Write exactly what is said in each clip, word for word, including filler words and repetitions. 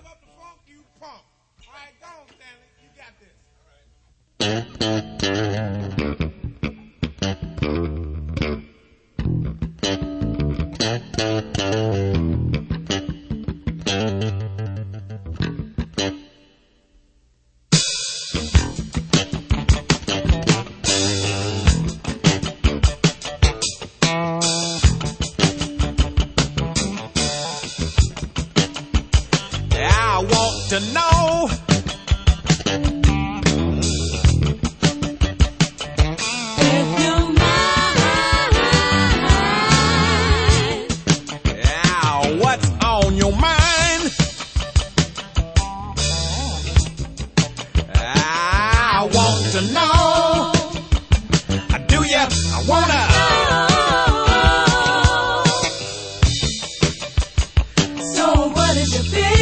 give up the funk, you punk. All right, go on, Stanley. You got this. All right. I want to know if you're mine. yeah, what's on your mind. I want to know, do you I wanna So what is your fear?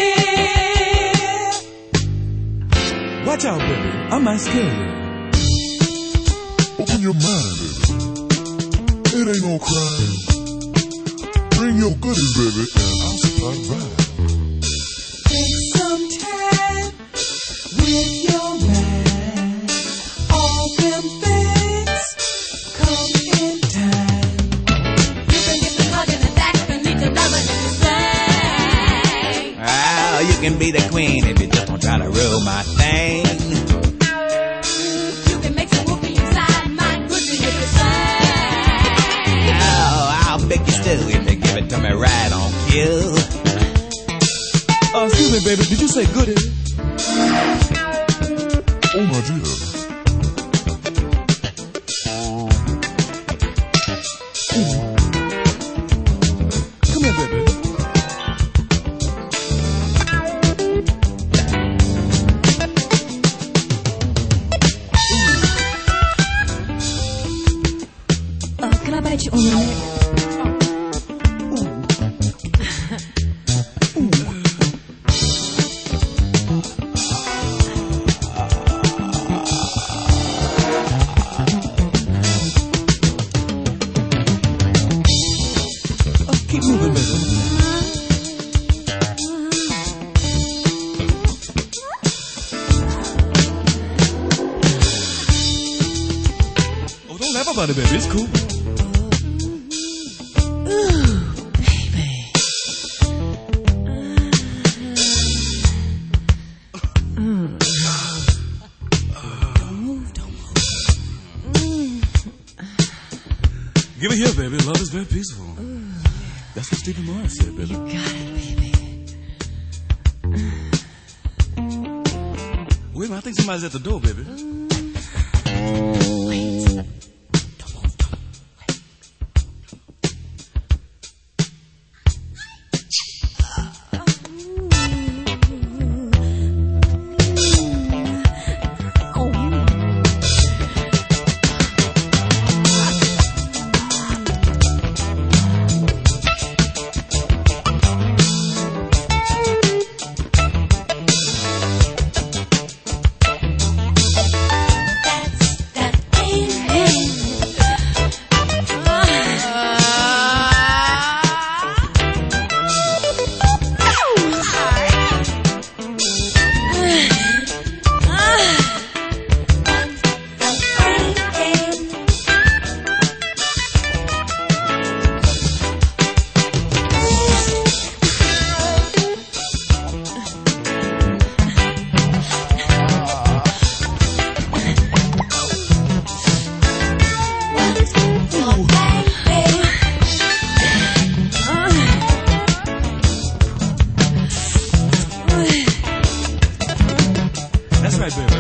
Watch out, baby. I might scare you. Open your mind, baby. It ain't no crime. Bring your goodies, baby, and I'll supply the ride. Take some time with your mind. All them things come in time. You can get the hugging and that can lead to loving and the same. well, you can be the queen if you just don't try to rule my thing. You can make some whoopee inside my pussy with the same. Oh, I'll pick you still if you give it to me right on cue. Uh, excuse me, baby. Did you say goody? Oh, my dear. Come here, baby. Uh, can I bite you on your neck? Uh, keep moving, baby. Oh, don't laugh about it, baby. It's cool. Give it here, baby. Love is very peaceful. That's what Stephen Morris said, baby. Got it, baby. Wait a minute, I think somebody's at the door, baby. That's right, baby.